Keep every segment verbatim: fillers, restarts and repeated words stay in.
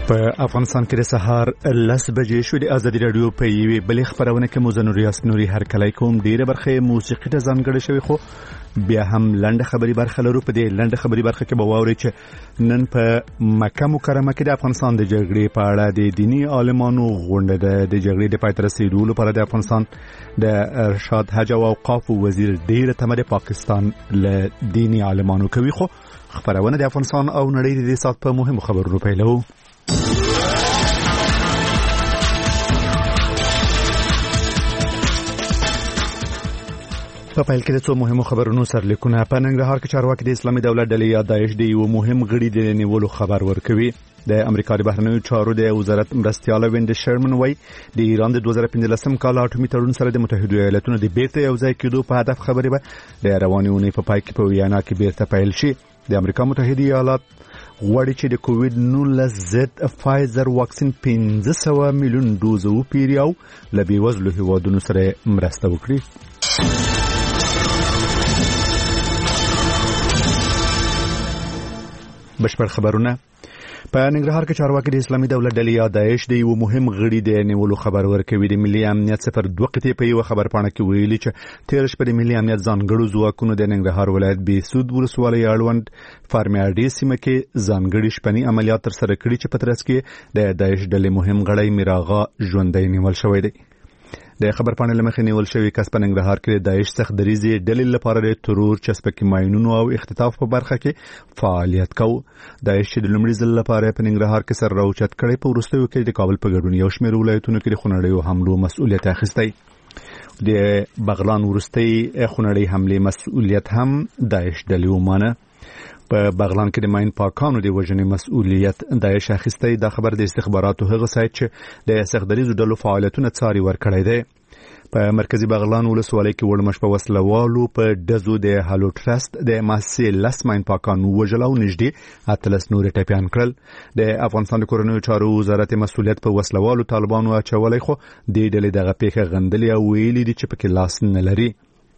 په افغانستان کې د سهار لس بجې شو. د ازادي رادیو په یوې بلې خبرونه کې مزنور یاس نوري هر کله کوم ډیره برخه موسیقي ته ځانګړې شوی، خو بیا هم لنډه خبري برخه لرو. په دې لنډه خبري برخه کې به واوري چې نن په مکه مکرمه کې د افغانستان د جګړې په اړه د دینی عالمانو غونډه ده. د جګړې د پای ته رسیدو لپاره د افغانستان د ارشاد حج او اوقاف وزیر ډیره تمه د پاکستان له دینی عالمانو کوي. خو خبرونه د افغانستان او نړۍ د دې سات په مهمو خبرونو پیلو. په پیل کې د څو مهمو خبرونو سرلیکونه. په ننګرهار کې چارواکي د اسلامي دولت ډلې یا داعش د یو مهم غړي د نیولو خبر ورکوي. د امریکا د بهرنیو چارو د وزارت مرستیال ویند شرمن وای د ایران د دوه زره پنځلسم کال اټومي تړون سره د متحده ایالاتونو د بیرته یوځای کېدو په هدف خبرې به د روانې اونۍ په پای کې په ویانا کې بیرته پیل شي. د امریکا متحده ایالات غواړي چې د کووډ نولس ضد فایزر واکسین پنځه سوه میلیون ډوز وپیري او له بېوزلو هیوادونو سره مرسته وکړي. بشپړ خبرونه. په ننګرهار کې چارواکي د اسلامي دولت ډلې یا داعش د یو مهم غړي د نیولو خبر ورکوي. د ملي امنیت صفر دوه قطعې په یو خبر پاڼه کې ویلي چې تیر شپه د ملي امنیت ځانګړو ځواکونو د ننګرهار ولایت بېسود ولسوالۍ اړوند فارمیاډي سیمه کې ځانګړي شپني عملیات ترسره کړي چې په ترڅ کې د داعش ډلې مهم غړی میراغا ژوندی نیول شوی دی. د خبر پاڼې لمخې نیول شوی کس په ننګرهار کې د داعش سخت دریزي ډلې لپاره د ترور چسپکي ماینونو او اختطاف په برخه کې فعالیت کوي. داعش چې د لومړي ځل لپاره په ننګرهار کې سر راوچت کړي په وروستیو کې د کابل په ګډون یو شمېر ولایتونو کې د خونړیو حملو مسؤلیت اخیستی. د بغلان وروستي خونړۍ حملې مسؤلیت هم داعش ډلې ومانه. په بغلان کې د ماین پاکانو د وژنې مسؤلیت داعش اخیستی. دا خبر د استخباراتو هغه سایت چې د سختدریزو ډلو فعالیتونه څاري ورکړی دی. په مرکزی بغلان ولسوالۍ کې وړمش په وسلوالو په دزو د هالو ټرست د ماسي لس ماین پاکانو وژل او نږدې اتلس نور ټپيان کړل. د افغانستان د کورنیو چارو وزارت مسؤلیت په وسلوالو طالبانو اچولای، خو د ډلې دغه پیښه غندلې او ویلي دي چې پکې لاس نه لري.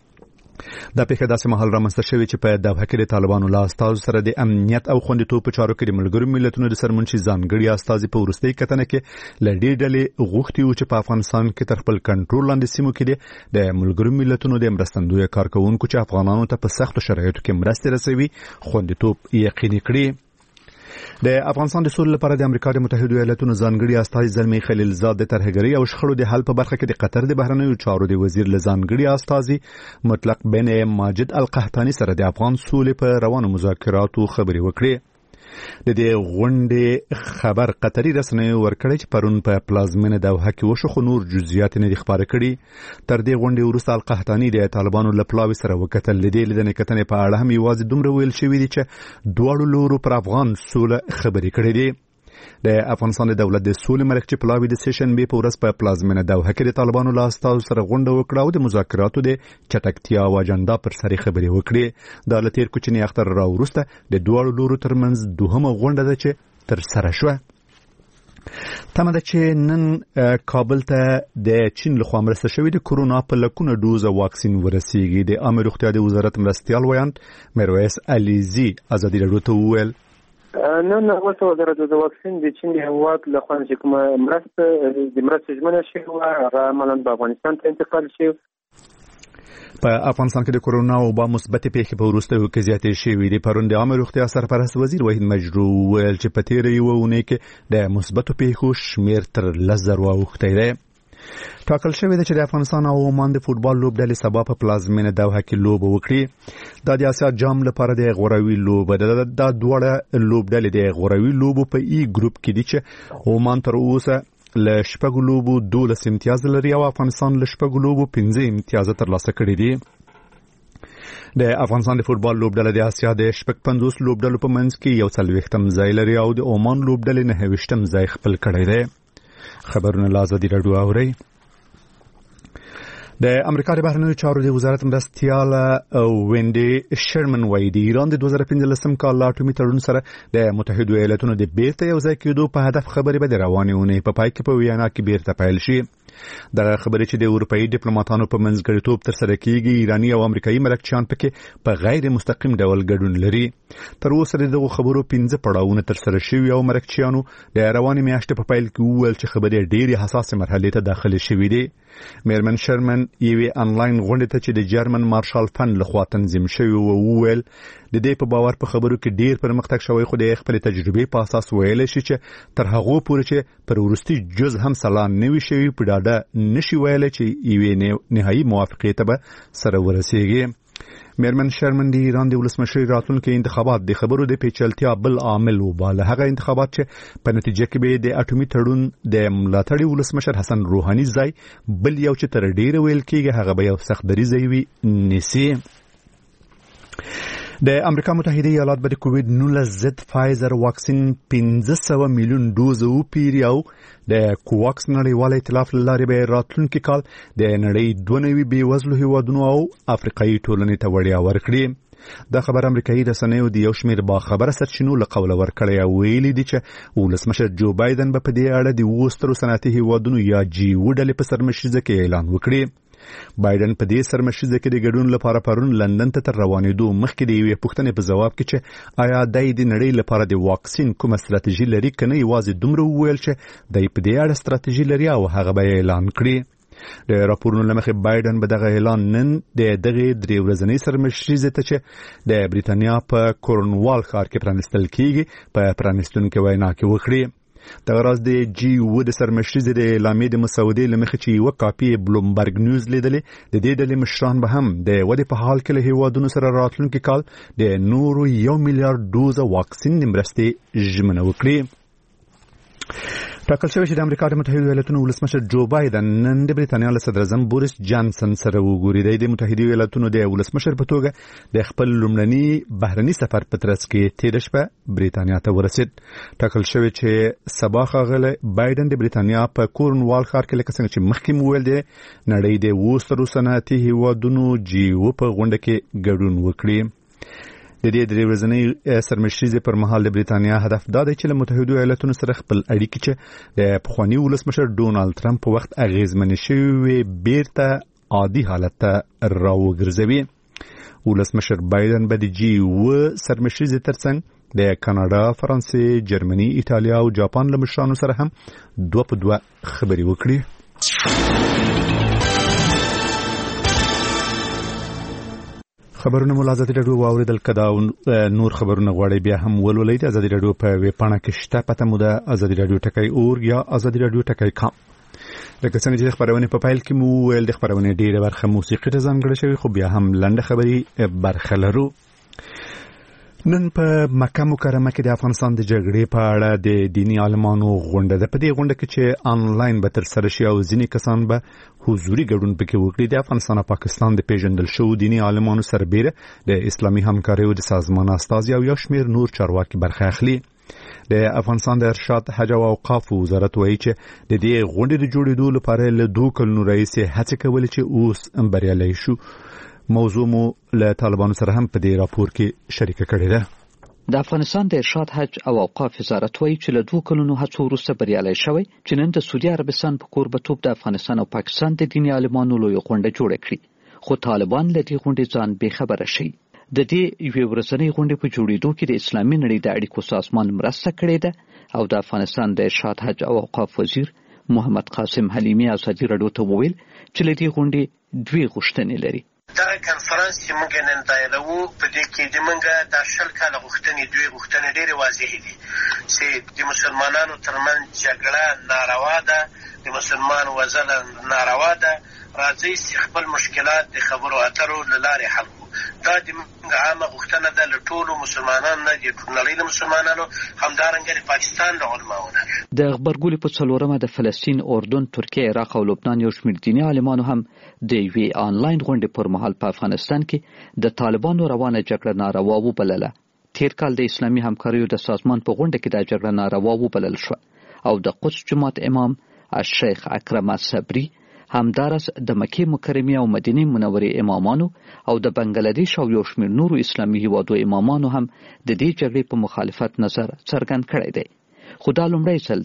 دا پیښه داسې مهال رامنځته شوې چې په دوحه کې د طالبانو له استازو سره د امنیت او خوندیتوب په چارو کې د ملګرو ملتونو د سرمنشي ځانګړي استازي په وروستۍ کتنه کې له دې ډلې غوښتي و چې په افغانستان کې تر خپل کنټرول لاندې سیمو کې د ملګرو ملتونو د مرستندوی کارکونکو چې افغانانو ته په سختو شرایطو کې مرستې رسوي خوندیتوب یقیني کړي. د افغانستان د سولې لپاره د امریکا د متحده ایالاتونو ځانګړي استازي زلمی خلیلزاد د ترهګرۍ او شخړو د حل په برخه کې د قطر د بهرنیو چارو د وزیر له ځانګړي استازي مطلق بن ماجد القحطاني سره د افغان سولې په روانو مذاکراتو خبرې وکړي. د دې غونډې خبر قطري رسنیو ورکړی چې پرون په پلازمینه دوحه کې وشو، خو نور جزئیات نه دي خبره کړي. تر دې غونډې وروسته القحطاني د طالبانو له پلاوي سره وکتل. لیدې لیدنې کتنې په اړه هم یوازې دومره ویل شوي دي چې دواړو لورو پر افغان سوله خبرې کړې دي. د افغانستان د دولت د سولې مرکزي پلاوي د سیشن بي په ورځ په پلازمینه دوحه کې د طالبانو له استازو سره غونډه وکړه او د مذاکراتو د چټکتیا او اجنډا پر سر خبرې وکړې. دا له تیر کوچنی اختر راوروسته د دواړو لورو ترمنځ دوهمه غونډه ده چې تر سره شوه. تمه ده چې نن کابل ته د چین لخوا مرسته شوې د کورونا په لکونه ډوزه واکسین ورسیږي. د عامه روغتیا د وزارت مرستیال ویاند میرویس علیزي ازادي راډیو ته وویل نن اوس وزارت د واکسین د چین د هیواد له خوا چې کومه مرسته د مرستې ژمنه شوې وه هغه عملاً په افغانستان ته انتقال شوی. په افغانستان کې د کورونا وبا مثبتې پیښې په وروستیو کې زیاتې شوې دي. پرون د عامه روغتیا سرپرست وزیر وحید مجروح ویل چې په تیره یوه اونۍ کې د مثبتو پیښو شمېر تر لس زرو اوښتی دی. ټاکل شوی دی چې د افغانستان او عمان د فوټبال لوبډلې سبا په پلازمینه دوحه کې لوبه وکړي. دا د اسیا جام لپاره د غوروي لوبه ده. دا دواړه لوبډلې د غوروي لوبو په ای ګروپ کې دي چې عمان تر اوسه له شپږو لوبو دولس امتیاز لري او افغانستان له شپږو لوبو پنځه امتیاز ترلاسه کړي دي. د افغانستان د فوټبال لوبډله د اسیا د شپږ پنځوس لوبډلو په منځ کې یو څلوېښتم ځای لري او د عمان لوبډلې نهه ویشتم ځای خپل کړی دی. خبرونه له ازادي راډیو اورئ. د امریکا د بهرنیو چارو د وزارت مرستیال ویند شرمن وای د ایران د دوه زره پنځلسم کال اټومي تړون سره د متحده ایالاتونو د بیرته یوځای کېدو په هدف خبرې به د روانې اونۍ په پای کې په ویانا کې بیرته پیل شي. د خبرې چې د اروپאי ډیپلوماټانو په منځګړیتوب تر سره کیږي ایرانی او امریکایي ملکچیان پکې په غیر مستقیم ډول ګډون لري. تر اوسه دغه خبرو پنځه پړاوونه تر سره شوي او ملکچیانو د رواني میاشتې په پیل کې وویل چې خبرې ډېرې حساسه مرحلې ته داخله شوې دي. میرمن شرمن یوې انلاین غونډې ته چې د جرمن مارشال فند لخوا تنظیم شوی و وویل د دې په باور په خبرو کې ډیر پرمختګ شوی خو د خپل تجربې په اساس ویل شي چې تر هغه پورې چې پر ورستي جز هم سلام نه وي شوی په ډاډه نشي ویل چې یوې نهایی موافقه ته به سره ورسیږي. میرمن شرمن د ایران د ولسمشر راتلونکي انتخابات د خبرو د پیچلتیا بل عامل وباله. هغه انتخابات چې په نتیجه کې به د اټومي تړون د ملاتړي ولسمشر حسن روحاني ځای بل یو چې تر ډیره ویل کېږي هغه به یو سخت دریځ وي نسی. د امریکا متحده ایالات به د کووید نولس ضد فایزر واکسین پنځه سوه میلیون دوز وپیري او د کوواکس نړیوال ائتلاف لارې به راتلونکي کال د نړۍ دوه نوي بېوزلو هیوادونو او افریقایي ټولنې ته وړیا ورکړي. دا خبر امریکایي رسنیو د یو شمېر باخبره سرچینو له قوله ورکړی او ویلي دي چې ولسمشر جو بایدن به په دې اړه د اوو سترو صنعتي هیوادونو یا جی او ډلې په سرمشریزه کې اعلان وکړي. بایدن په دې سرمشریزه کې د ګډون لپاره پرون لندن ته تر روانېدو مخکې د یوې پوښتنې په ځواب کې چې آیا دای د نړۍ لپاره د واکسین کومه ستراتیژي لري کنه یوازې دومره وویل چې دای په دې اړه ستراتیژي لري او هغه به اعلان کړي. د راپورونو لمخې بایدن به دغه اعلان نن د دغه درې ورځنۍ سرمشریزه ته چې د بریتانیا په کورنوال ښار کې پرانستل کیږي په پرانستونکو وینا کې وکړي. دغه راز د جی او د سرمشریزې د اعلامیې د مسودې لمخې چې یو کاپی بلومبرګ نیوز لیدلې د دې ډلې مشران به هم د ودې په حال کې له هیوادونو سره راتلونکي کال د نورو یو میلیارډ دوزه واکسین د مرستې ژمنه وکړي. ټاکل شوی چې د امریکا د متحده ایالاتونو ولسمشر جو بایدن نن د بریتانیا له صدر اعظم بوریس جانسن سره وګوري. د متحده ایالاتونو د ولسمشر په توګه د خپل لومړني بهرني سفر په ترڅ کې تیر شپه بریتانیا ته ورسید. ټاکل شوی چې سبا ښاغلی بایدن د بریتانیا په کورنوال ښار کې لکه څنګه چې مخکې مو ویل دی نړۍ د اوو سترو صنعتي هیوادونو جی او په غونډه کې ګډون وکړي. د دې درې ورځنۍ سرمشریزې پر مهال د بریتانیا هدف دا دی چې له متحده ایالاتونو سره خپل اړیکې چې د پخواني ولسمشر ډونالد ټرمپ په وخت اغیزمنې شوې بیرته عادي حالت ته راوګرځوي. ولسمشر بایدن به د جی او سرمشریزې ترڅنګ د کاناډا، فرانسې، جرمني، ایټالیا او جاپان له مشرانو سره هم دوه په دوه خبرې وکړي. خبرونه مو ازادي راډیو واوریدل کدا نور خبرونه غواړي بیا هم ولولئ. د ازادي راډیو په ویب پاڼه کې شته پته مو د ازادي راډیو ټکی اور یا ازادي راډیو ټکی کام. لکه څنګه چې خبرونه په فایل کې مو ویل د خبرونه ډیره برخه موسیقي ته ځانګړې شوی خو بیا هم لنډه خبري برخه لرو. نن په مکه مکرمه کې د افغانستان د جګړې په اړه د دینی عالمانو غونډه ده. په دې غونډه کې چې انلاین به تر سره شي او ځینې کسان به حضوري ګډون پکې وکړي. د افغانستان او پاکستان د پیژندل شو دینی عالمانو سربېره د اسلامي همکاریو د سازمان استازي او یو شمېر نور چارواکي برخه اخلي. د افغانستان د ارشاد حج او اوقاف وزارت وایي چې د دې غونډې د جوړېدو لپاره له دوه کلونو راهیسې هڅې کولې چې اوس بریالي شو. موضوع مو له طالبانو سره هم په دې راپور کې شریکه کړې ده. د افغانستان د ارشاد حج او اوقاف وزارت وایي چې له دوه کلونو هڅو وروسته بریالي شوی چې نن د سعودي عربستان په کوربه‌توب د افغانستان او پاکستان د دیني عالمانو لوی غونډه جوړه کړې خو طالبان له دې غونډې ځان بې خبره شي. د دې یوې ورځنۍ غونډې په جوړېدو کې د اسلامي نړۍ د اړیکو سازمان مرسته کړې ده او د افغانستان د ارشاد حج او اوقاف وزیر محمد قاسم حلیمی ازادي راډیو ته وویل چې له دې غونډې دوی غوښتنې لري. دا کنفرانس چې موږ نن دایلو په دې کې د موږ د شل کاله غوښتنې دوی غوښتنې ډېرې واضحې دي چې د مسلمانانو ترمنځ جګړه ناروا ده، د مسلمان وژنه ناروا ده. راځئ چې خپل مشکلات د خبرو اترو له لارې حل کړو. دا د موږ عامه غوښتنه ده له ټولو مسلمانانو نه، د نړۍ له مسلمانانو، همدارنګه د پاکستان له علماو نه. د غبرګولي په څلورمه د فلسطین، اردن، ترکیه، عراق او لبنان یو شمېر دیني عالمانو هم د یوې آنلاین غونډې پر مهال په افغانستان کې د طالبانو روانه جګړه ناروا وبلله. تیر کال د اسلامي همکاریو د سازمان په غونډه کې دا جګړه ناروا وبلل شو او د قدس جماعت امام الشیخ اکرم صبری همدارس د مکې مکرمه او مدینه منورې امامانو او د بنگلاديش او یو شمېر نورو اسلامي هیوادو امامانو هم د دې جګړې په مخالفت نظر څرګند کړی دی. خو دا لومړی ځل دی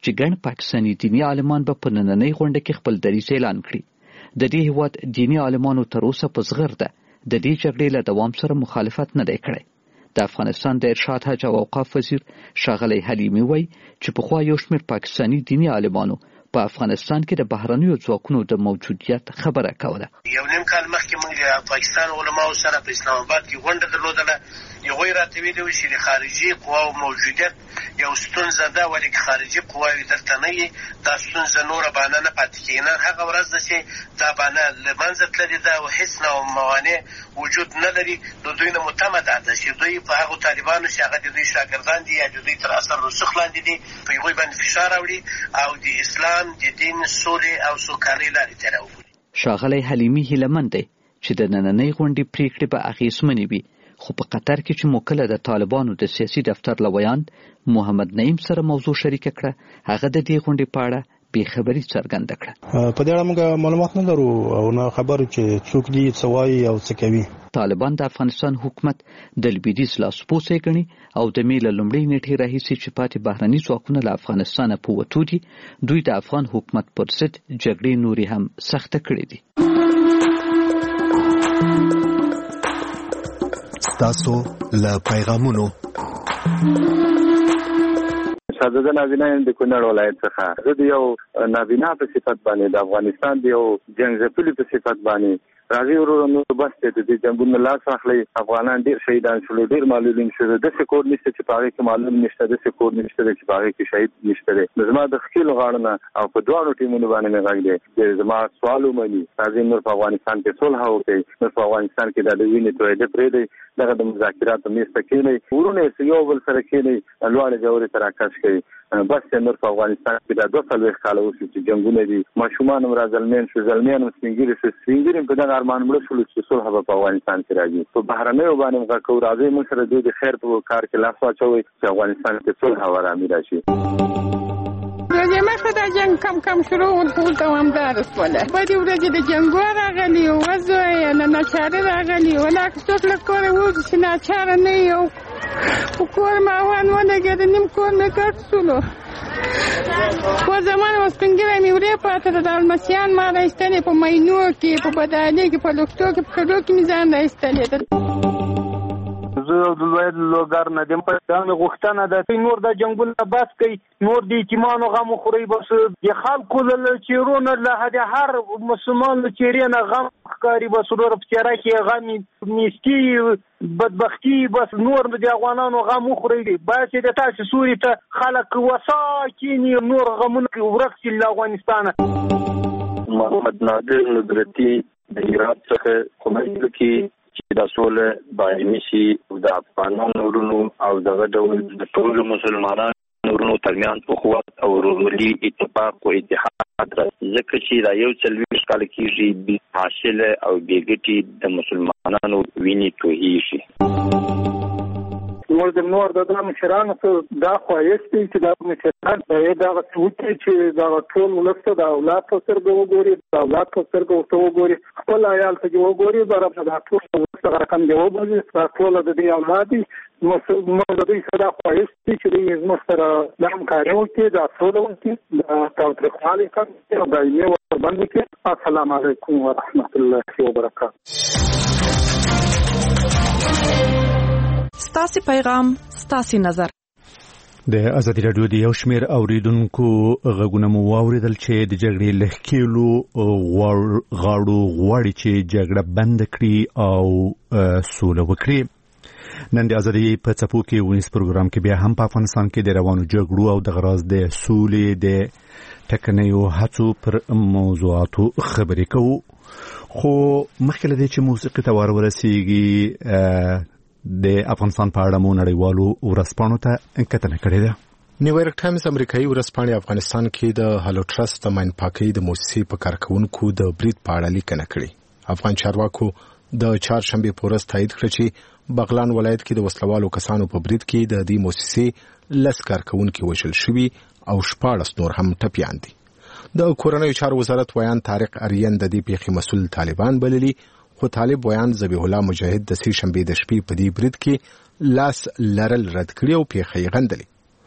چې ګڼ پاکستاني دیني عالمان به په نننۍ غونډه کې خپل دریځ اعلان کړي. د دې هیواد دیني عالمانو تر اوسه په زغرده د دې جګړې له دوام سره مخالفت نه دی کړی. د افغانستان د ارشاد حج او اوقاف وزیر ښاغلی حلیمي وایي چې پخوا یو شمېر پاکستاني دیني عالمانو په افغانستان کې د بهرنیو ځواکونو د موجودیت خبره کوله. یو نیم کال مخکې موږ د پاکستان علماو سره په اسلام آباد کې غونډه درلودله. هغوی راته ویلي وو چې د خارجي قواو موجودیت یو ستونزه ده، ولې که خارجي قواوې دلته نه وي دا ستونزه نوره بانه نه پاتې کېږي. نن هغه ورځ ده چې دا بانه له منځه تللې ده او هېڅ نوع موانع وجود نه لري. د دوی نه مو تمه دا ده چې دوی په هغو طالبانو چې هغه د دوی شاګردان دي یا د دوی تر اثر رسوخ لاندې دي په هغوی باندې فشار راوړي او د اسلام د دین سولې او سوکالۍ لارې ته راوبولي. ښاغلی حلیمي هیلهمند دی چې د نننۍ غونډې پریکړې به اغېزمنې وي، خو په قطر کې چې مو کله د طالبانو د سیاسي دفتر له ویاند محمد نعیم سره موضوع شریکه کړه، هغه د دې غونډې په اړه بې خبري څرګنده کړه. په دې اړه موږ معلومات نه لرو او نه خبرو چې څوک دي څه وایي او څه کوي. طالبان د افغانستان حکومت د لویدیځ لاسپوڅی ګڼي او د مې له لومړۍ نیټې راهیسې چې پاتې بهرني ځواکونه له افغانستانه په وتو دي، دوی د افغان حکومت پر ضد جګړې نورې هم سخته کړې دي. تاسو له پیغامونو ساده نابینا د کونړ ولایت څخه زه د یو نابینا په صفت باندې د افغانستان د یو جنګ په صفت باندې راځي ورو نو بس ته د جنگونو لاس اخلي. افغانان ډیر شهیدان شول، ډیر معلولین شول. د سکور نشته چې پاره کې معلوم نشته، د سکور نشته چې پاره کې شهید نشته. زما د خپل غاړه او په دوه ټیمونو باندې نه غږ دی. زما سوالو مې راځي نور په افغانستان کې صلح وکړي، نور په افغانستان کې د وینې تویده پرې دی، دغه د مذاکراتو میسته کېنی ورونه یو بل سره کېنی لوړ جوړې تر اکاش کوي. بس نور په افغانستان کې د دوه سلوي خاله اوسې چې جنگونه دي، ماشومان هم راځلمن شو، ځلمن هم سپینګری شو، سپینګری په دغه ارمان مړ شول چې صلح په افغانستان کې راځي. په بهرنیو باندې موږ کوو راځي موږ سره د خیر په کار کې لاس واچوي چې افغانستان کې صلح او آرامي راشي. ورځې مخکې دا جنګ کم کم شروع ول خو دوامدار شوله. بدې ورځې د جنګ راغلي او وځي نه ناچاره راغلي ولا څوک له کوره وځي چې ناچاره نه یو په کور ما وان ولګېد، نیم کور مې کټ شولو. په زمان اوس پنګره مې ورې پاته د المسیان ما راایستلې په مینو کې، په بدالې کې، په لوکتو کې، په کډو کې مې ځان راایستلې. زه د لوی لوګر نه دم په ځان غوښتنه ده نور د جنگونو بس کوي، نور د یتیمانو غم خوري، بس د خلکو له چیرونو له هر مسلمان له چیرې نه غم ښکاري، بس ورور په چیرې کې غم نیستی بدبختی، بس نور د افغانانو غم خوري. بس د تاسو سوري ته خلک وسا کینی نور غمونه ورکسي له افغانستان. محمد نادر نظرتی د هرات څخه کومه کې چې د سولې باندې شي د افغانانو ورونو او دغه ډول د ټول مسلمانانو ورونو ترمنځ اخوت او ورورولي اتفاق او اتحاد راځي، ځکه چې دا یو څلوېښت کال کېږي بې حاصله او بې ګټې د مسلمانانو وینې تویېږي. نور د نور د مشرانو دا خوایست دی چې دا مشران دا وکړي چې دا ټول ولسته د اولاد په سترګو وګوري، د اولاد په سترګو وګوري، خپل عیال ته وګوري، دا ټول ولسته رقم دی وګوري، دا ټول د دې اولاد دي. موږ د دې سره خوایست دی چې موږ سره د همکارۍ وکړي، د سوله وکړي، د تاوتریخوالي کم کړي او دایمي ورباندې کړي. السلام علیکم ورحمت الله وبرکاته. ستاسو پیغام ستاسو نظر. د ازادي رادیو د یو شمېر اوریدونکو غږونه مو واوریدل چې د جګړې لهکېلو غاړو غواړي چې جګړه بند کړي او سوله وکړي. نن د ازادي په څپو کې ونیس پروګرام کې بیا هم په افغانستان کې د روانو جګړو او د غراز د سولې د ټکنیو هڅو پر موضوعاتو خبرې کوو. خو مخکې له دې چې موسیقي ته ور ورسیږي د افغانستان په اړه مو نړیوالو ورځپاڼو ته کتنه کړې ده. نیویارک ټایمز امریکایي ورځپاڼې افغانستان کې د هالو ټرست د ماین پاکۍ د موسسې په کارکونکو د برید په اړه لیکنه کړې. افغان چارواکو د چهارشنبه په ورځ تایید کړ چې بغلان ولایت کې د وسلوالو کسانو په برید کې د دې موسسې لس کارکونکو وژل شوي او شپاړس نور هم ټپیان دي. د کورنیو چارو وزارت ویان طارق اریان د دې پیښې مسؤل طالبان بللي، خو طالب ویان ذبیح الله مجاهد د سې شنبې د شپې په دې برید کې لاس لرل رد کړی او پیښې غندلې.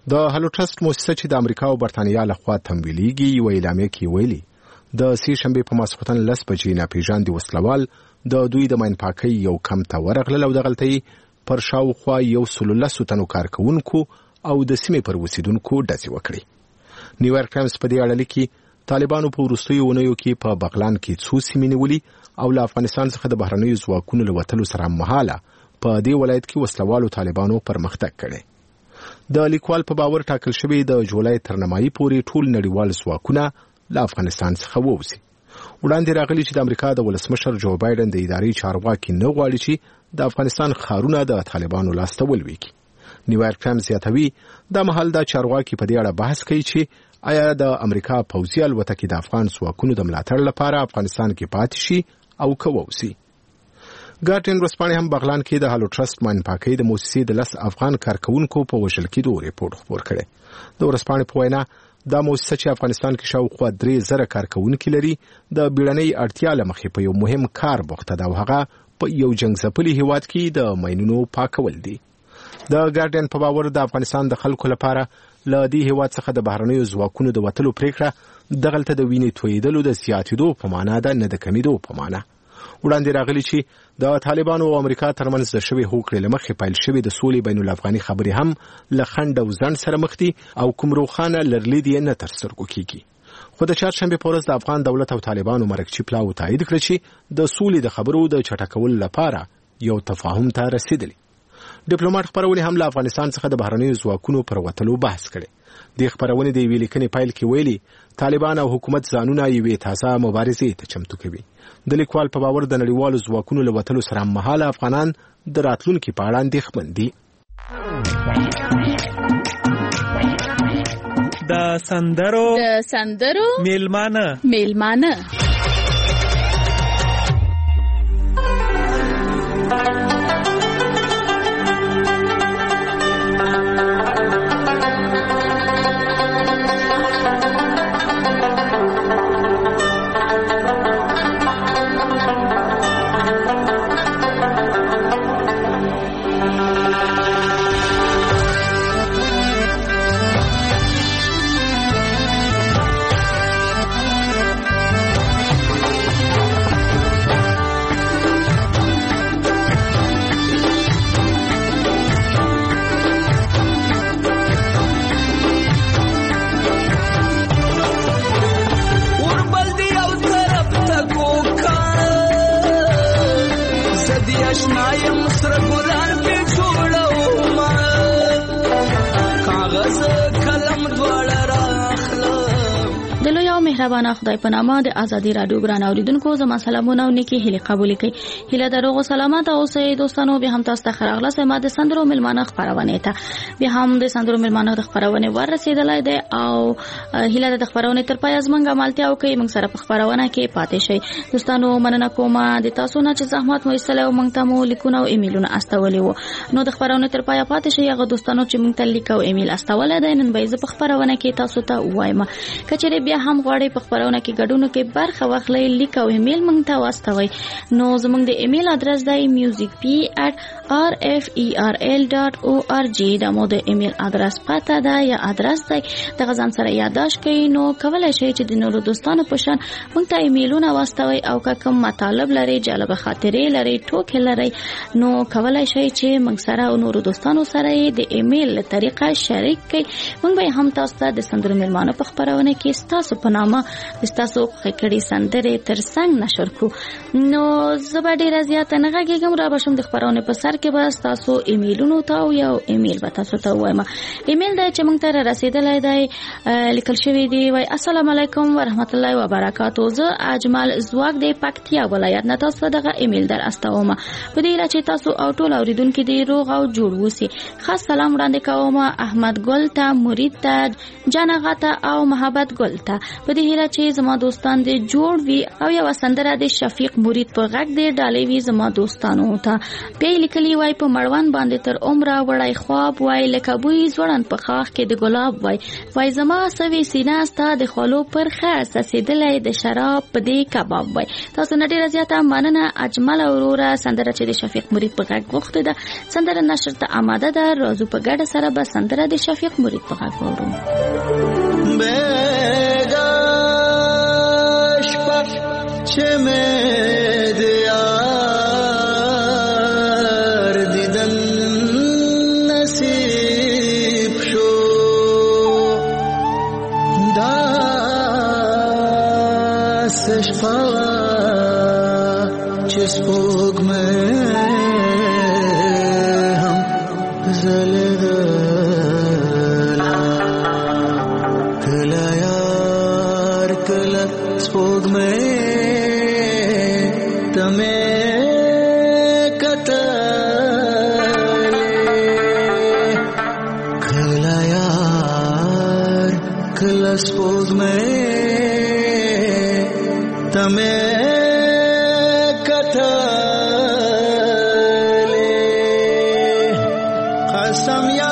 د هالو ټرست مؤسسه چې د امریکا او برتانیا لخوا تمویلېږي یو اعلامیه کې ویلي د سې شنبې په ماسخوتن لس بجې ناپېژاندي وسلوال د دوی د ماین پاکۍ یو کمپ ته ورغلل او دغلته یې پر شاوخوا یو سلو لسو تنو کارکوونکو او د سیمې پر اوسېدونکو ډزې وکړې. نیویارک ټایمز په دې اړه لیکي طالبانو په وروستیو اونیو کې په بغلان کې څو سیمې نیولي او له افغانستان څخه د بهرنیو ځواکونو له وتلو سره هممهاله په دې ولایت کې وسلوالو طالبانو پرمختګ کړی. د لیکوال په باور ټاکل شوی د جولای تر نیمایي پورې ټول نړیوال ځواکونه له افغانستان څخه ووځي. وړاندې راغلی چې د امریکا د ولسمشر جو بایدن د ادارې چارواکي نه غواړي چې د افغانستان ښارونه د طالبانو لاسته ولوېږي. نیویارک ټایمز زیاتوي دا مهال دا چارواکي په دې اړه بحث کوي چې آیا د امریکا پوځي الوتکې د افغان ځواکونو د ملاتړ لپاره افغانستان کې پاتې شي او که ووځي. ګارډین ورځپاڼې هم بغلان کې د هالو ټرست ماین پاکۍ د مؤسسې د لس افغان کارکوونکو په وژل کېدو ریپورټ خپور کړی. د ورځپاڼې په وینا دا مؤسسه چې افغانستان کې شاوخوا درې زره کارکوونکي لري د بیړنۍ اړتیا له مخې په یو مهم کار بوخته ده او هغه په یو جنګ ځپلي هیواد کې د ماینونو پاکول دي. د ګارډین په باور د افغانستان د خلکو لپاره له دې هیواد څخه د بهرنیو ځواکونو د وتلو پریکړه دغلته د وینې تویېدلو د زیاتېدو په معنا ده، نه د کمیدو په معنا. وړاندې راغلی چې د طالبانو او امریکا ترمنځ د شوې هوکړې له مخې پیل شوې د سولې بین الافغاني خبرې هم له خنډ او ځنډ سره مخ دي او کوم روښانه لرلید یې نه تر سترګو کېږي. خو د چهارشنبې په ورځ د افغان دولت او طالبانو مرکچي پلاو تایید کړ چې د سولې د خبرو د چټکولو لپاره یو تفاهم ته رسیدلی. ډیپلوماټ خبرونه هم له افغانستان څخه د بهرنیو ځواکونو پر وتلو بحث کړي. د خبرونه د ویلي کني پایل کې ویلي طالبان او حکومت ځانونه یوې تازه مبارزې ته چمتو کوي. د لیکوال په باور د نړیوالو ځواکونو له وتلو سره هممهاله افغانان د راتلونکي په اړه اندېښمن دي. د سندرو د سندرو میلمانه میلمانه مهربانه خدای په نامه د ازادي رادیو ګران اوریدونکو زما سلامونه او نیکی هیله قبول کړئ. هیله دروغ سلامات اوسئ دوستانو. به هم تاسو ته خراغله سم د سندرو ملمانه خبرونه ته به هم د سندرو ملمانه د خبرونه ورسېدلای دی او هیله د خبرونه تر پای از منګه مالتیا او کوي موږ سره په خبرونه کې پاتې شي. دوستانو مننه کوم د تاسو نه چې زحمت مو ایستلو موږ ته مو لیکونه او ایمیلونه استولې وو. نو د خبرونه تر پای پاتې شي هغه دوستانو چې موږ ته لیک او ایمیل استولې دي نن به زه په خبرونه کې تاسو ته وایم. کچېره بیا هم غواړئ په خبرونه کې ګډون کې برخه واخلئ لیک او ایمیل موږ ته واستوي. نو زموږ د ایمیل ادرس دی music p at r f e r l dot org دا مو د ایمیل ادرس پته ده یا ادرس دی. د غزان سره یاداش کړئ. نو کولای شئ چې د نورو دوستانو په شان موږ ته ایمیلونه واستوي او که کوم مطالب لري جالب خاطرې لري ټوکې لري نو کولای شئ چې موږ سره او نورو دوستانو سره د ایمیل طریقه شریک کړئ. موږ به هم تاسو ته د سندرو ملمانو په خبرونه کې تاسو په نامه تاسو خکړې سندره تر څنګ نشر کو. نو زبر ډیر زیات نه غږیږم را بشم د خبرونه په سر کې بس تاسو ایمیلونو ته او یو ایمیل به تاسو ته وایم. ایمیل دا چې موږ ته رسیدلای دی لیکل شوی دی وای السلام علیکم ورحمت الله وبرکاتو. زه اجمل زواګ دی پکتیا ولایت نه تاسو دغه ایمیل در استوم. په دې را چې تاسو او ټول اوریدونکو دی روغ او جوړ وسی. خاص سلام وړاندې کوم احمد ګل ته مرید ته جنغه ته او محبت ګل ته. په دې دې هیله چې زما دوستان دې جوړ وي او یو سندره د شفیق مرید په غږ دې ډالې وي زما دوستانو ته. بیا لیکلي وای په مړوند باندې تر عمره وړای خواب وای لکه بوی زوړن په خاخ کې د ګلاب وای وای زما سوي سینا ستا د خالو پر خاص سیدلې د شراب په دې کباب وای. تاسو نه ډیره زیاته مننه اجمل اورورا سندره چې د شفیق مرید په غږ وخت ده. سندره نشر ته آماده ده. راځو په ګډه سره به سندره د شفیق مرید په غږ وورو. بیگاش پا چه میں دیار دیدن نصیب شو داستش پا چه سپوگ میں ہم زلدن سپوږ مې تمه کتلې کله یار کله سپوږ مې تمه کتلې قسم یا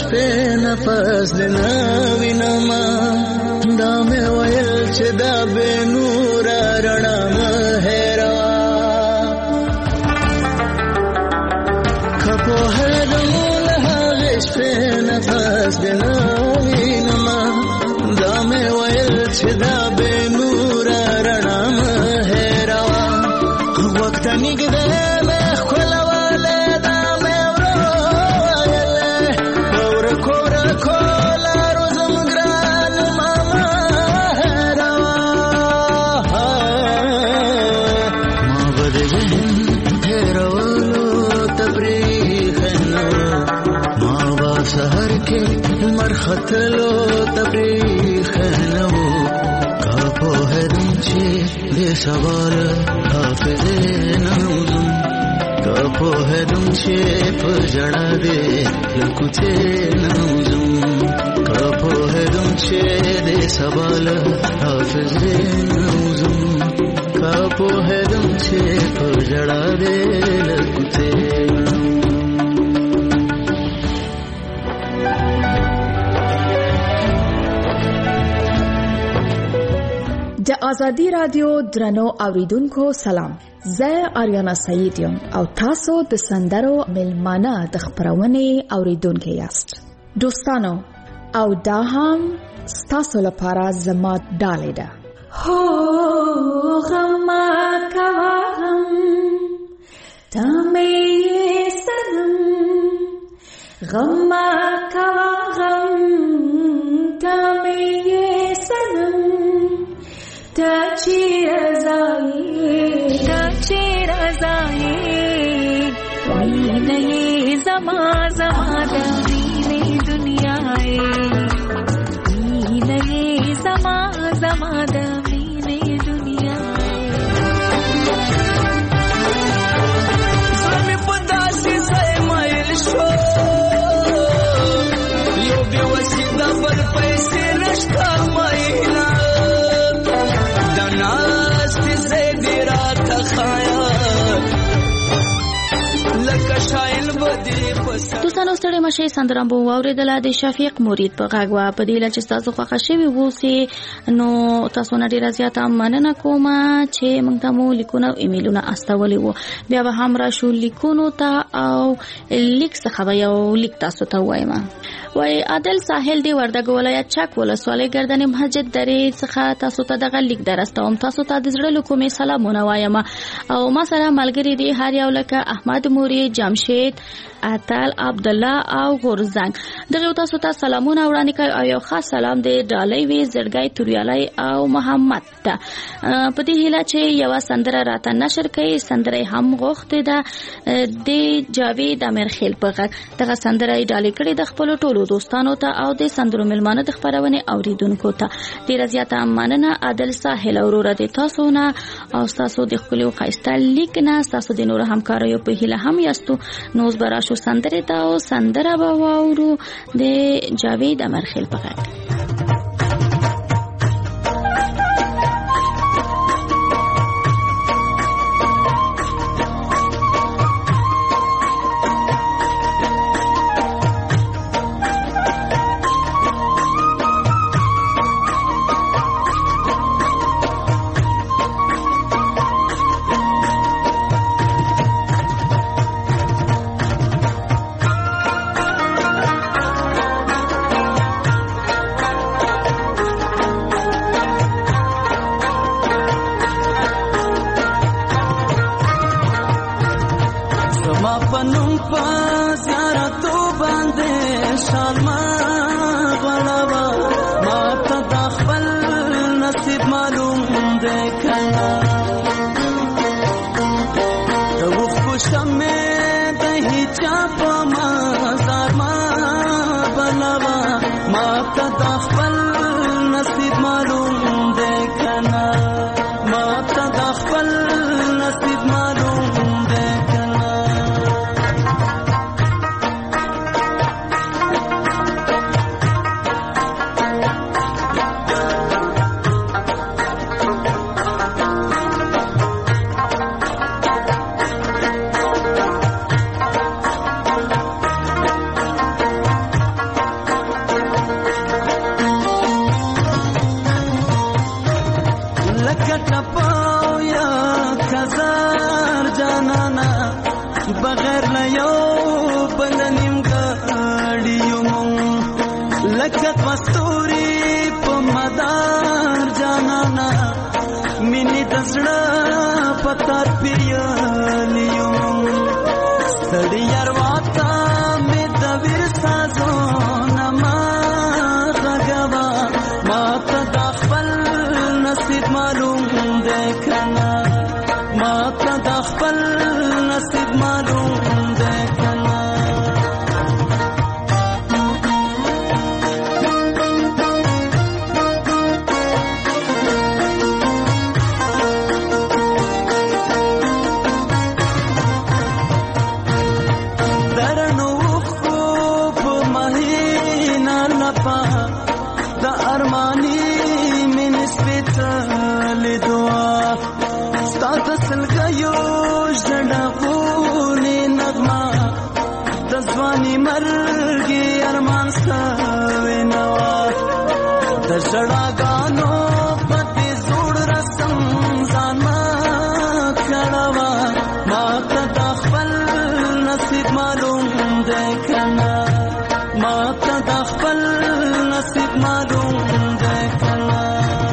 په نفس د نوینما دا مې ویل چې دا به نور رڼا مهرا کپو هدم له عشق نفس د نوینما دا مې ویل چې دا به نور رڼا مهرا وخت نګدې خطلو تبریخ نو کا په هدم چې دې سوال حافظ نوزم کا په هدم چې په جړا دې لکوته نوزم کا په هدم چې دې سوال حافظ نوزم کا په هدم چې په جړا دې لکوته د ازادي رادیو درنو اوریدونکو سلام. زه آریانا سعید یم او تاسو د سندرو ملمانه د خبرونې اوریدونکو یاست. دوستانو او دا هم ستاسو لپاره زما ډالۍ ده. هو غم کوا غم تمې سنم غم کوا غم تمې سنم تا چیر زایی تا چیر زایی وی نئی زما زما دینی دنیای وی نئی زما زما دینی دنیای زمی پداسی زای مایل شو یو بیوسی دا بل پیسی نشتا ماینا دوستانو ستړي مشه سندرم بو اوریدله د شفیق مرید په غاغوا په دې لچ تاسو خوښ شوی وو سي نو تاسو نه ډیر زیاته مننه کوم چې موږ ته مو لیکونه او ایمیلونه استولې وو بیا به هم را شو لیکونو ته او لیک څخه یو لیک تاسو ته وایم. وای عادل ساحل دی وردګ ولایت چک ولسوالۍ ګردنې مسجد درې څخه تاسو ته دغه لیک درستوم. تاسو ته د زړه له کومې سلامونه وایم او ما سره ملګری دی هر یو لکه احمد موري جمشید اتل عبد الله او غورزنګ دغه تاسو ته سلامونه وړاندې کوي او یو خاص سلام دی ډالۍ وی زړګای توریالای او محمد ته په دې هیله چې یو سندره راته نشر کوي. سندره هم غوښته ده د جاوید امرخیل په غږ دغه سندره ډالۍ کړي د خپل ټولو دوستانو ته او د سندرو ملمانه د خبرونه اوریدونکو ته ډیر زیاته مننه. عادل ساحل اورور د تاسو نه او تاسو د خپل خاصه لیک نه تاسو د نور همکارو په هیله هم یاستو. نو زبرا شو سندره ته او سندره به واورو د جاوید امرخیل په غږ. نظر جانانا بغیر نه یو بل نیمګړیو مونږ لکه مستوري په مدار جانانا مینې د زړه پتار پیالیو ستړي ارواته مې د ویر سازو نما غږوا ما ته د خپل نصیب معلوم دی کنه ما ته د خپل نصیب معلوم دی کنه مرګي ارمان سوي نو د شړاګانو پتی زوړ رسم ځان ما کړوا ما ته د خپل نصیب معلوم دی کنه ما ته د خپل نصیب معلوم دی کنه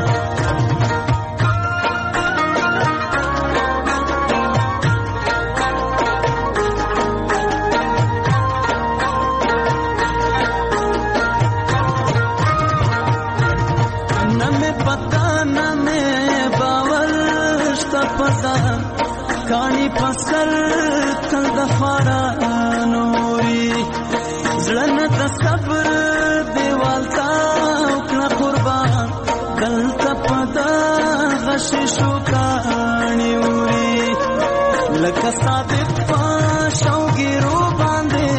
کانی پسر تل د فارانوري زړه د صبر دیوال تا کړه قربان دلته پدا غش شو کانی وري لکه صادق پښوګیرو باندې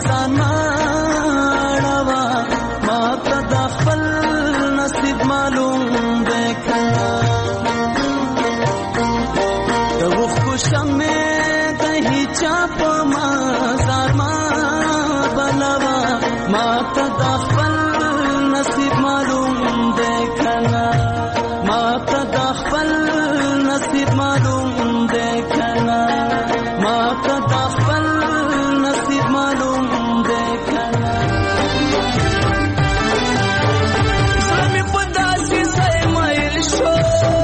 زناړوا ما ته د خپل نصیب معلوم دی کنه شمه دهی چاپ ما زار ما بلوا ما ته د خپل نصیب معلوم دی کنه ما ته د خپل نصیب معلوم دی کنه ما ته د خپل نصیب معلوم دی کنه زمي په داسې ځای مایل شو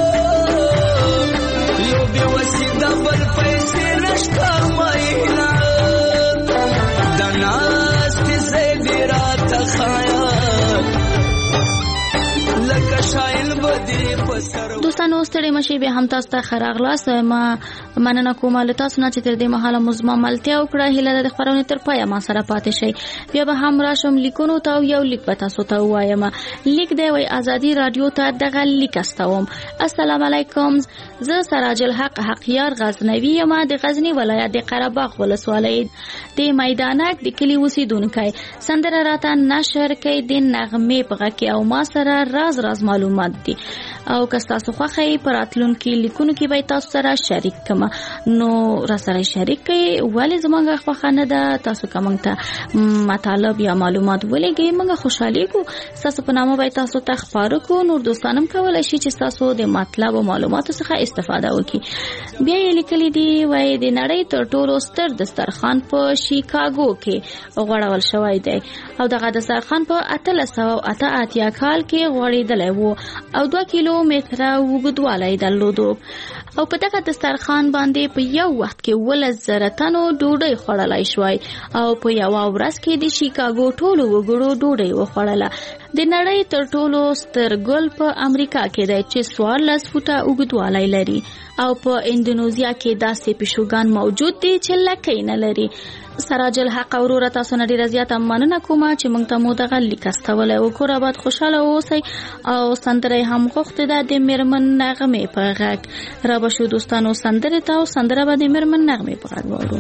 یو بیا وسیده بل پیسې نشته مایله د ناستې ځای دې راته ښایه لکه شایل به دې په سر دوستانو ستړي مشي به هم تاسو ته ښه راغلاست ما مننه کوم له تاسو نه چې تر دې مهاله مزما ملتیا وکړه هیله د خبرونې تر پایه ما سره پاتې شي بیا به هم راشم لیکونو ته یو لیک به تاسو ته وایم لیک دی وای ازادي رادیو ته دغه لیک استوم السلام علیکم زه سراج الحق حقیار غزنوی یم د غزنی ولایت د قره باغ ولسوالۍ د میدانک د کلی اوسیدونکو سندره راته نشر کوي د نغمه په غږ او ما سره راز راز معلومات دي او که تاسو خوښی پراتلونکو لیکونو کې به تاسو سره شریک کما نو را سره شریک کړئ ولې زمونږ خوښه نه ده تاسو کوم ته مطالب یا معلومات ولګي موږ خوشاله کو تاسو په نامه به تاسو ته خبرو کو نور دوستانم کولای شي چې تاسو د مطلب او معلوماتو څخه استفاده وکړي بیا یې لیکلي دی وای د نړۍ تر ټولو ستر دسترخوان په شیکاګو کې غوړول شوی دی او دغه دسترخوان په اتلس سوه اته اتیا کال کې غوړېدلی وو او دوه کیلو متره وګدوالی درلودو او په دغه دسترخوان باندې په یو وخت کې ولس زره تنو ډوډۍ خوړلای شوی او په یو ورځ کې د شیکاګو ټولو وګړو ډوډۍ وخوړله د نړۍ تر ټولو ستر ګل په امریکا کې دی چې څوارلس فوټه اوږدوالی لري او په اندونیزیا کې داسې پیشوګان موجود دي چې لکۍ نه لري سراج الحق اوروره تاسو نه ډیره زیاته مننه کوم چې موږ ته مو دغه لیک استولی او کور آباد خوشحاله اوسئ او سندره هم غوښتې ده د میرمن نغمې په غږ را به شو دوستانو سندرې ته او سندره به د میرمن نغمې په غږ واورو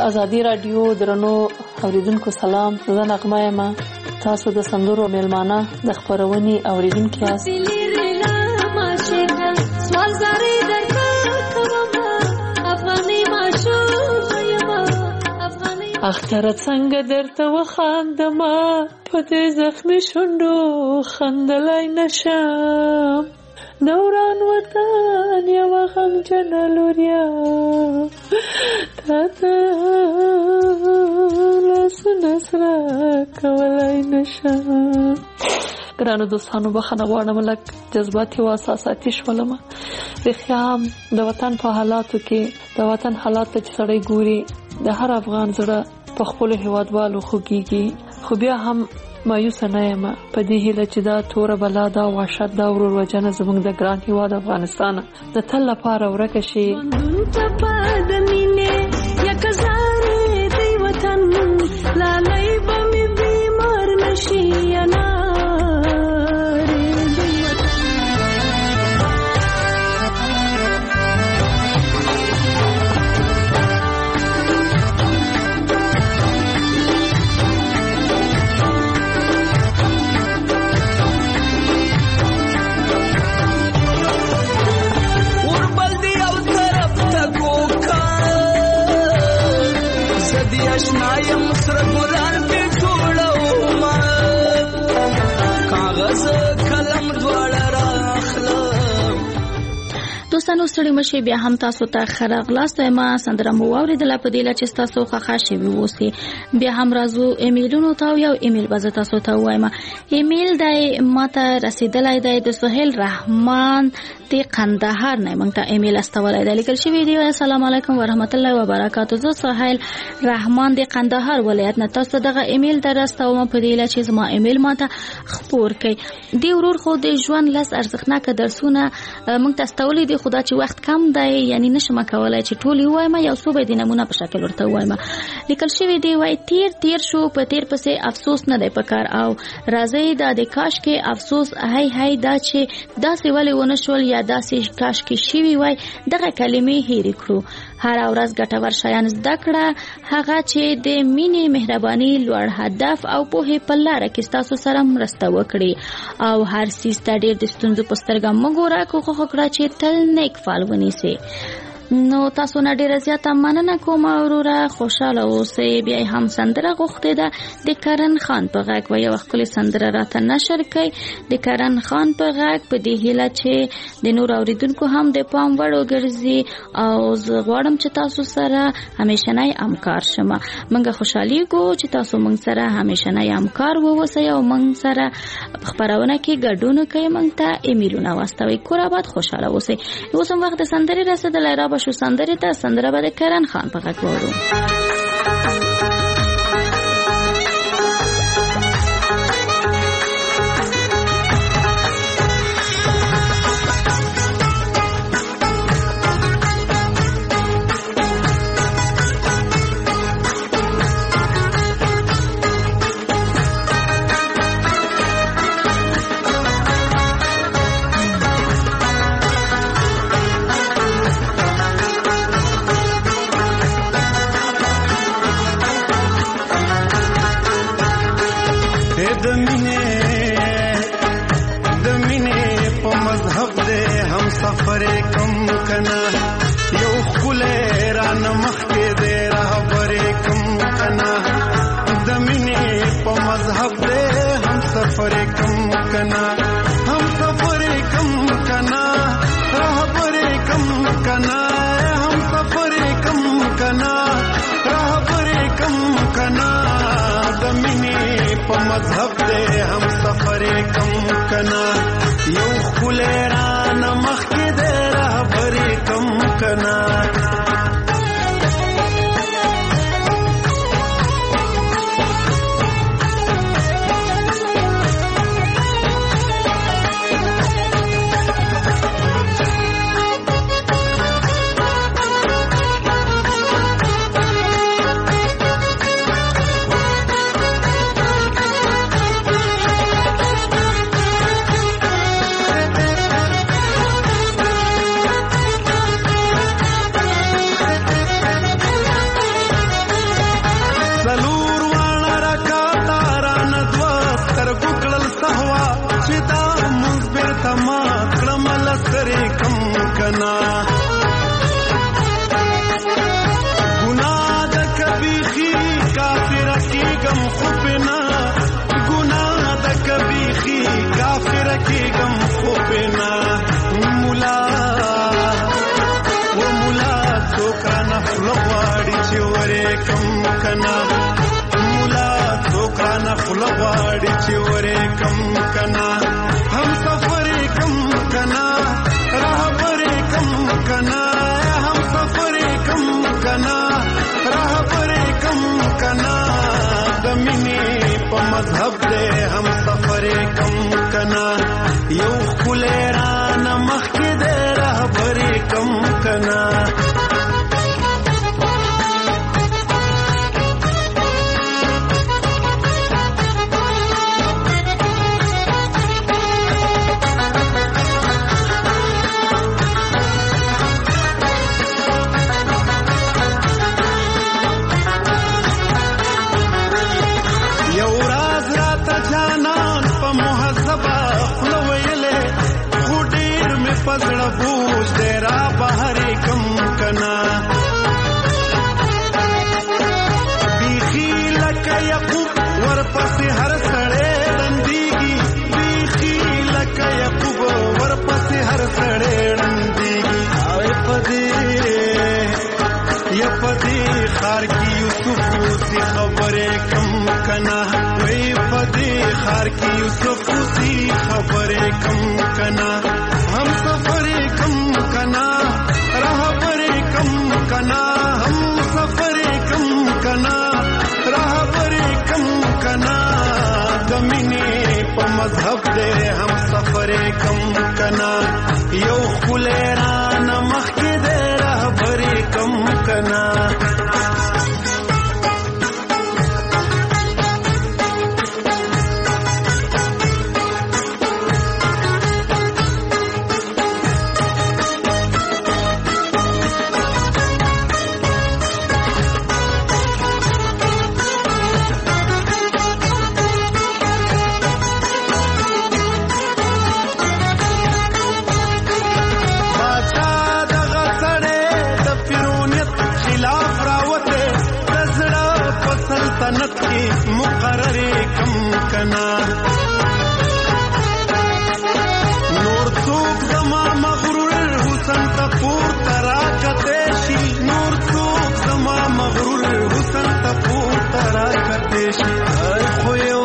ازادي رادیو درنو اوریدونکو سلام. زه نغمه یم. تاسو د سندرو میلمانه د خبرونې اوریدونکو یاست. اختر څنګه درته وخاندم په دې زخمي شونډو خندلای نشم. دوران وطن یو غمجن لوریا تاته لاسونه سره کولای نشم. ګرانو دوستانو بخښنه غواړم لږ جذباتي او احساساتي شولم. رښتیا د وطن په حالاتو کې د وطن حالات ته چې سړی ګوري د هر افغان زړه په خپلو هیوادوالو خوږیږي. خو بیا هم مایوسه نه یم په دې هیله چې دا توره بلا دا وحشت دا ورور وجنه زموږ د ګران هیواد افغانستان د تل لپاره ورکه شي. دوستانو ستړي مشي بیا هم تاسو ته خراغلاست ما سندره مو اوریدله په دې لچ تاسو ښه شوي ووسی. بیا هم راځو ایمیلونو ته. یو ایمیل به تاسو ته وایم. ایمیل دای ماته رسیدلای دی د سهیل رحمان د قندهار نه. موږ ته ایمیل استولای دی لیکل شوی دی. السلام علیکم ورحمت الله وبرکاتہ. زه سهیل رحمان د قندهار ولایت نه تاسو دغه ایمیل درستوم په دې لچ زما ایمیل ماته خبر کړئ. دی ورور خو د ژوند لس ارزښتناک درسونه موږ ته استولې دي خدا چې وخت کم دی یعنی نشم کولای چې ټول وایم. یو څو به د نمونه په شکل ورته وایم. لیکل شوی دی وای تیر تیر شو په تیر پسې افسوس نه دی پکار او راځي دا د کاش کې افسوس هاي هاي دا چې دا سی ولې ونه شول یا دا سی کاش کې شوی وای دغه کلمې هېرې کړو. هر ورځ ګټور شیان زده کړه هغه چې د مینې مهرباني لوړ هدف او په په لار کې تاسو سره مرسته وکړي او هر سیس ته ډېر د ستونزو په سترګه مګوره کوخه کړه چې تل نیک فال ونیسي. نو تاسو نه ډیره زیاته مننه کوم وروره. خوشاله اوسئ. بیا هم سندره غوښتې ده د کرن خان په غږ و یو خپل سندره راته نشر کړي د کرن خان په غږ په دې هیله چې د نور اوریدونکو هم د پام وړ وګرځي او زه غواړم چې تاسو سره همیشنی همکار شم. موږ خوشحالي کوو چې تاسو موږ سره همیشنی همکار ووسئ او موږ سره خبرونه کې ګډون کوي. موږ ته ایمیلونه واستوي. کور آباد خوشاله اوسئ. اوس هم وخت سندري رسیدلی را شو سندره ته سندره به کرن خان په غږ وورو. سفر کم کنا یو خله را نمخ کې دې رهبر کم کنا د مینې په مذهب دې هم سفر کم کنا هم سفر کم کنا رهبر کم کنا هم سفر کم کنا رهبر کم کنا د مینې په مذهب دې هم سفر کم کنا یو خله را نمخ کې دې رهبر کم کنا وا چې دا موږ بیرته ما کړم لسرې کم کنا ګناه د کبیخي کافر کېږم خو پنا ګناه د کبیخي کافر کېږم خو پنا مولا و مولا څوک رانه خوله غواړي چې ورې کم کنا مولا څوک رانه خوله غواړي چې ورې کم کنا هم سفر کم کنا رهبر کم کنا هم سفر کم کنا رهبر کم کنا د مینې په مذهب دې هم سفر کم کنا یو خلې رانه مخکې دې رهبر کم کنا پزړه بوج دې را بهر کم کنا بیخي لکه یعقوب ورپسې هر سړی ړندېږي بیخي لکه یعقوب ورپسې هر سړی ړندېږي او په دې یا په دې ښار کې یوسف اوسي خبرې کم کنا وی په دې ښار کې یوسف اوسي خبرې کم کنا हम सफर कम कना रहबर कम कना हम सफर कम कना रहबर कम कना गमिने प मजहब दे हम सफर कम कना यो खुलेरान मखके दे रहबर कम कना मुकर्रर कम कना नूर सूख जमा मगरूर हुसन तपूर तरा कतेशी नूर सूख जमा मगरूर हुसन तपूर तरा कतेशी खोयो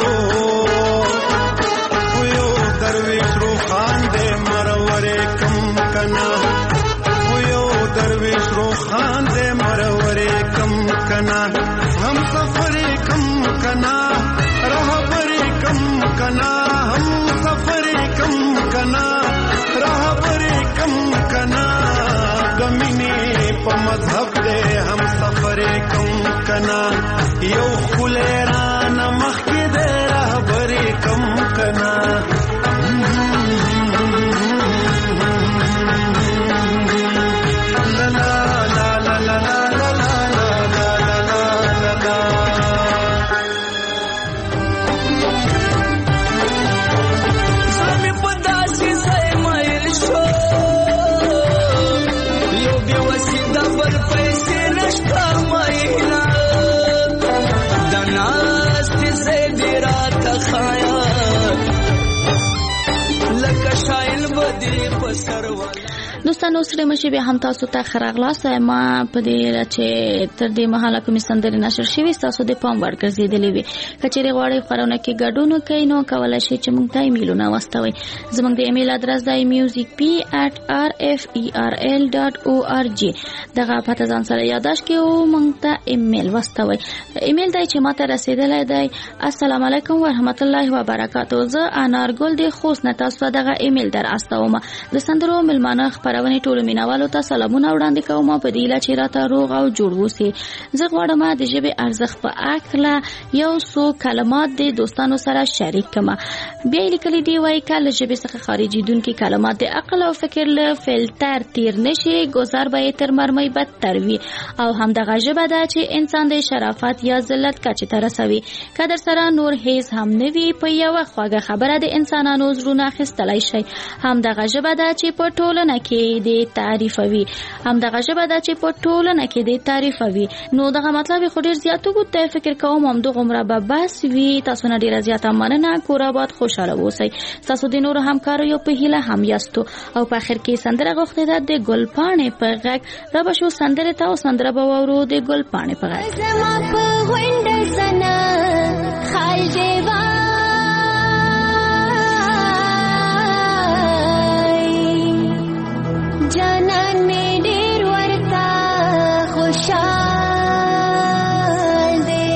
खोयो दरवेश रूखान दे मरवरे कम कना खोयो दरवेश रूखान दे मरवरे कम कना हम सफर कम कना रहबर कम कना हम सफर कम कना रहबर कम कना गमिने प मजहब दे हम सफर कम कना यो खुलेरान मखके दे रहबर कम कना ला ला ला ला ला دوستانو سره مشه به هم تاسو ته خراغلاس ما په دې چې تر دې مهاله کوم سندري نشر شوي تاسو د پام وړ ګرځېدلې وي کچېره غواړي خبرونه کې ګډون کوي نو کولای شئ چې موږ ته ایمیلونه واستوي زموږ د ایمیل ادرس دی music p at r f e r l dot org دغه پته ځان سره یاداش کې او موږ ته ایمیل واستوي ایمیل دی چې ماته رسیدلای دی السلام علیکم ورحمت الله وبرکاتہ زه انارګل د خوست نه تاسو دغه ایمیل در استوم د سندرو ملمانه خبر خبرونه ټولو مینوالو ته سلامونه وړاندې کوم په دې لاره چې راته روغ او جوړ وسی. زه غواړم د ژبې ارزښت په اړه یو څو کلمات د دوستانو سره شریک کړم. بیا لیکلي دی وایي کله ژبې څخه خارجیدونکي کلمات د عقل او فکر له فلټر تیر نشي گذر به تر مرمۍ بدتر وي او همدغه ژبه ده چې انسان د شرافت یا ذلت کچې ته رسوي. که در سره نور هیڅ هم نه وي په یوه خوږه خبره د انسانانو زړونه اخیستلی شي. همدغه ژبه ده چې په ټولنه کې د تعریفوي همدغه ژبه ده چې په ټولنه کې د تعریفوي. نو دغه مطلب خو ډیر زیات وګت فکر کوم همدغه عمره به بس وي. تاسو نه ډیره زیاته مننه. کور آباد خوشاله اوسئ. تاسو د نور همکارو یو په هیله هم یاستو. او په اخر کې سندره غوښتې ده د ګلپاڼې په غږ را به شو سندره ته او سندره به واورو د ګلپاڼې په غږ. زما په غونډه سنا خال جوا جانان می ډیر ورتا خوشال دی.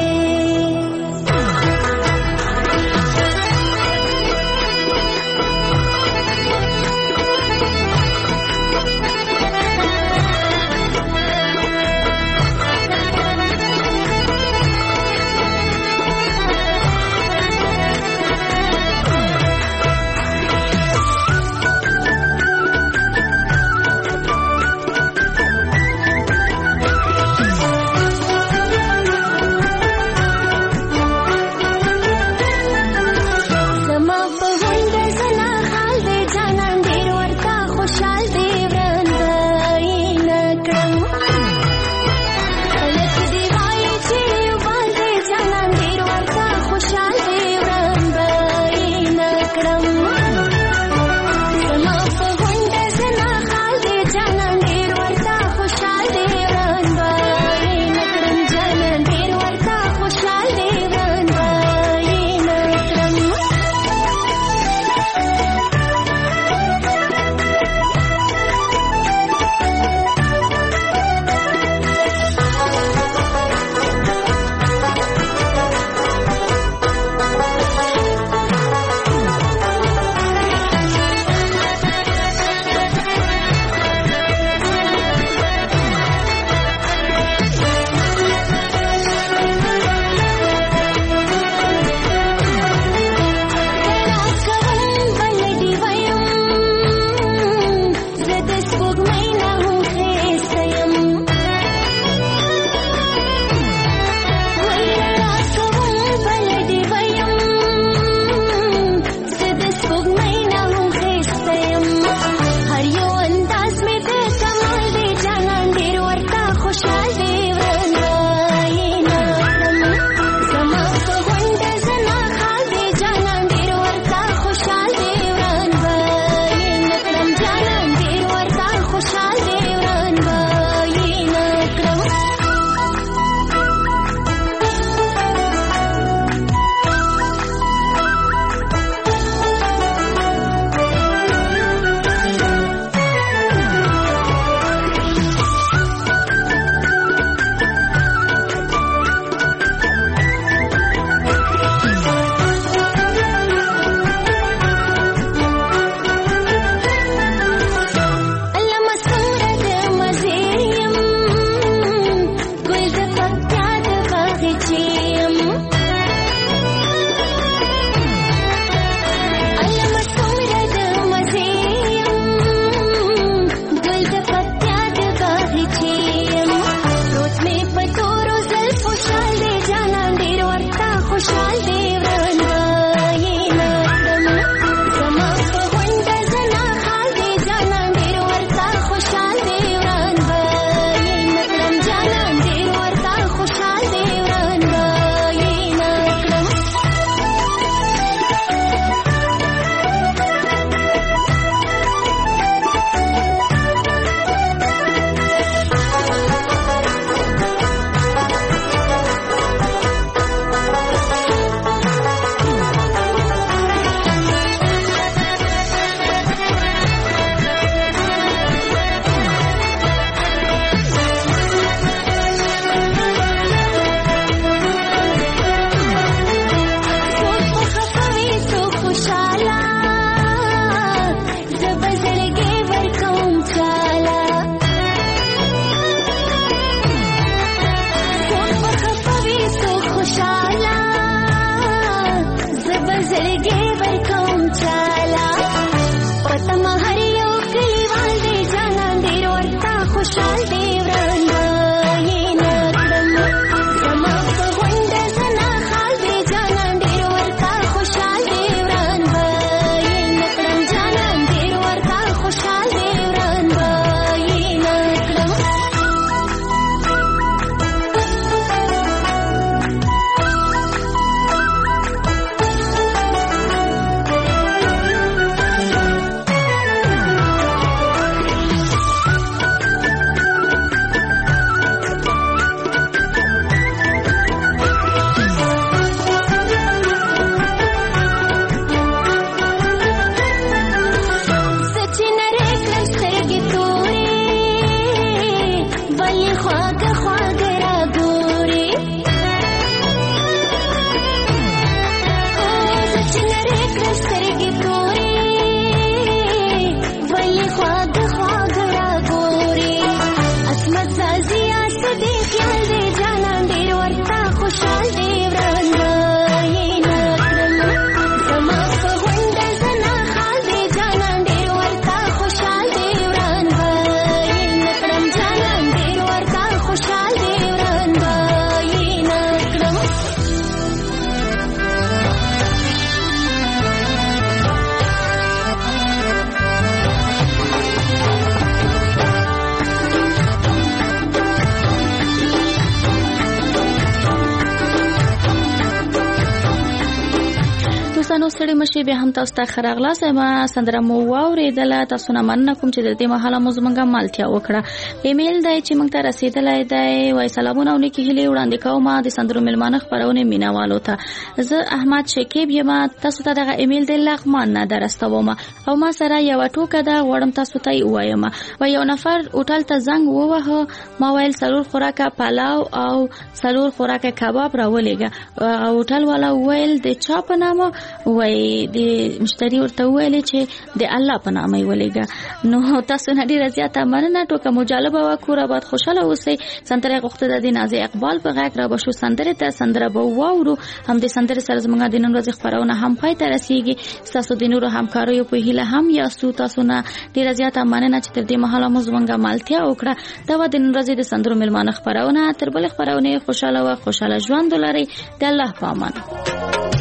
ستړي مشي به هم تاسو ته خراغلا سم سندره مو واوریدله. تاسو نه مننه کوم چې د دې مهاله مو زمونږه مالتیا وکړه. ایمیل دی چې موږ ته رسیدلی دی وای سلامونه او نیکی هیلې وړاندې کوم د سندرو ملمانه خبرونه مینوالو ته. زه احمد شکیب یم. تاسو ته دغه ایمیل د لغمان نه درستوم او ما سره یو ټوکه ده غواړم تاسو ته وایم. و یو نفر هوټل ته زنګ ووهه. ما ویل سلور خوراکه پلاو او سلور خوراکه کباب راولېږه. هوټل والا ویل د چا په نامه؟ وای د مشتری ورته ویل چې د الله په نامه ولېږه. نو تاسو نه ډیره زیاته مننه. ټوکه مو جالبه وه. کور آباد خوشحاله اوسئ. سندره غوښته د نازیه اقبال په غږ را بشو سندره ته سندره به واورو. هم د سندره سره زموږ د نن ورځې خبرونه هم پای ته رسیږي. ستاسو د نورو همکاریو په هیله هم یاستو. تاسو نه ډیره زیاته مننه چې تر دې مهاله مو زموږه مالتیا وکړه. دا و د نن ورځې د سندرو ملمانه خبرونه. تر بلې خبرونه خوشاله و خوشاله ژوند ولرئ. د الله په امان.